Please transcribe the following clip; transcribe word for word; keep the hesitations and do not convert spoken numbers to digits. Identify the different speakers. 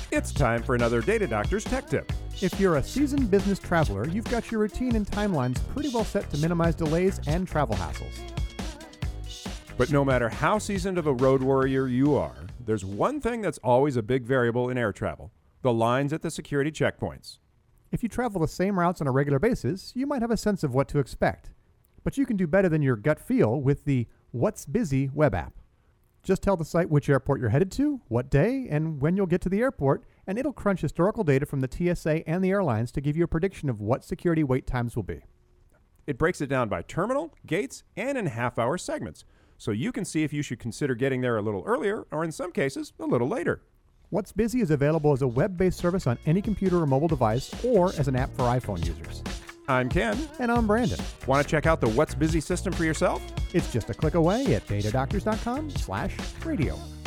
Speaker 1: It's time for another Data Doctor's Tech Tip.
Speaker 2: If you're a seasoned business traveler, you've got your routine and timelines pretty well set to minimize delays and travel hassles.
Speaker 1: But no matter how seasoned of a road warrior you are, there's one thing that's always a big variable in air travel: the lines at the security checkpoints.
Speaker 2: If you travel the same routes on a regular basis, you might have a sense of what to expect. But you can do better than your gut feel with the What's Busy web app. Just tell the site which airport you're headed to, what day, and when you'll get to the airport, and it'll crunch historical data from the T S A and the airlines to give you a prediction of what security wait times will be.
Speaker 1: It breaks it down by terminal, gates, and in half-hour segments, so you can see if you should consider getting there a little earlier, or in some cases, a little later.
Speaker 2: What's Busy is available as a web-based service on any computer or mobile device, or as an app for iPhone users.
Speaker 1: I'm Ken.
Speaker 2: And I'm Brandon.
Speaker 1: Want to check out the What's Busy system for yourself?
Speaker 2: It's just a click away at datadoctors dot com slash radio.